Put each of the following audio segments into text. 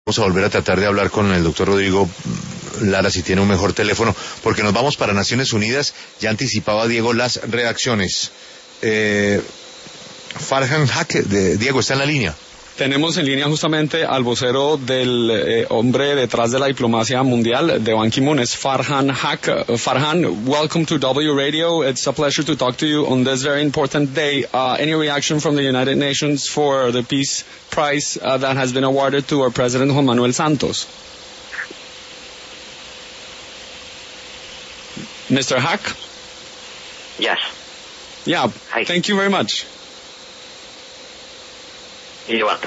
Vamos a volver a tratar de hablar con el doctor Rodrigo Lara si tiene un mejor teléfono, porque nos vamos para Naciones Unidas. Ya anticipaba Diego las reacciones. Farhan Haq, Diego, ¿está en la línea? Tenemos en línea justamente al vocero del hombre detrás de la diplomacia mundial de Ban Ki-moon, es Farhan Haq. Farhan, welcome to W Radio. It's a pleasure to talk to you on this very important day. Any reaction from the United Nations for the Peace Prize that has been awarded to our President Juan Manuel Santos? Mr. Haq? Yes. Yeah, Hi. Thank you very much. You're welcome.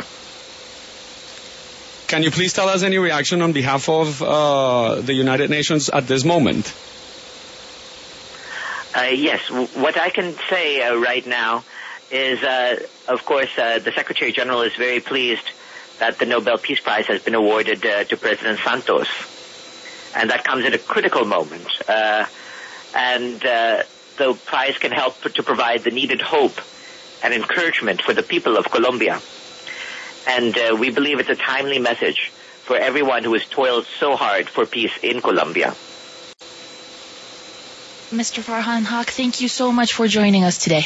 Can you please tell us any reaction on behalf of the United Nations at this moment? Yes, what I can say right now is, of course, the Secretary General is very pleased that the Nobel Peace Prize has been awarded to President Santos. And that comes at a critical moment. And the prize can help to provide the needed hope and encouragement for the people of Colombia. And we believe it's a timely message for everyone who has toiled so hard for peace in Colombia. Mr. Farhan Haq, thank you so much for joining us today.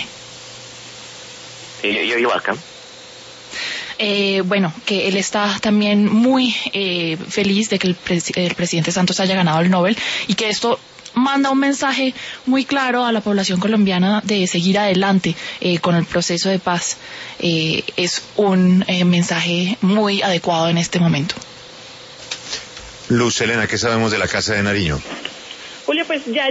You're welcome. Bueno, que él está también muy feliz de que el presidente Santos haya ganado el Nobel y que esto manda un mensaje muy claro a la población colombiana de seguir adelante con el proceso de paz. Es un mensaje muy adecuado en este momento. Luz Helena, ¿qué sabemos de la Casa de Nariño? Julio, pues ya